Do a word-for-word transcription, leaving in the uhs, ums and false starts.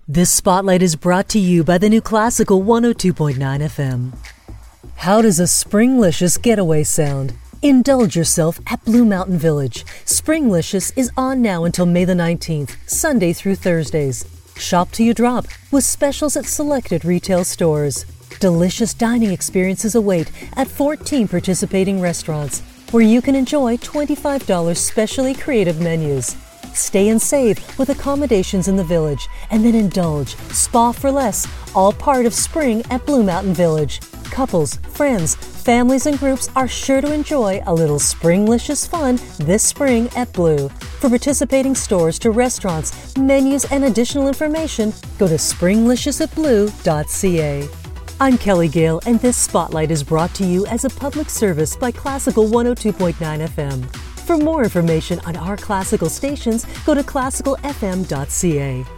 This spotlight is brought to you by the new Classical one oh two point nine F M. How does a Springlicious getaway sound? Indulge yourself at Blue Mountain Village. Springlicious is on now until May the nineteenth, Sunday through Thursdays. Shop till you drop with specials at selected retail stores. Delicious dining experiences await at fourteen participating restaurants where you can enjoy twenty-five dollars specially creative menus. Stay and save with accommodations in the village and then indulge. Spa for less, all part of spring at Blue Mountain Village. Couples, friends, families, and groups are sure to enjoy a little Springlicious fun this spring at Blue. For participating stores to restaurants, menus, and additional information, go to springlicious at blue dot c a. I'm Kelly Gale, and this Spotlight is brought to you as a public service by Classical one oh two point nine F M. For more information on our classical stations, go to classical f m dot c a.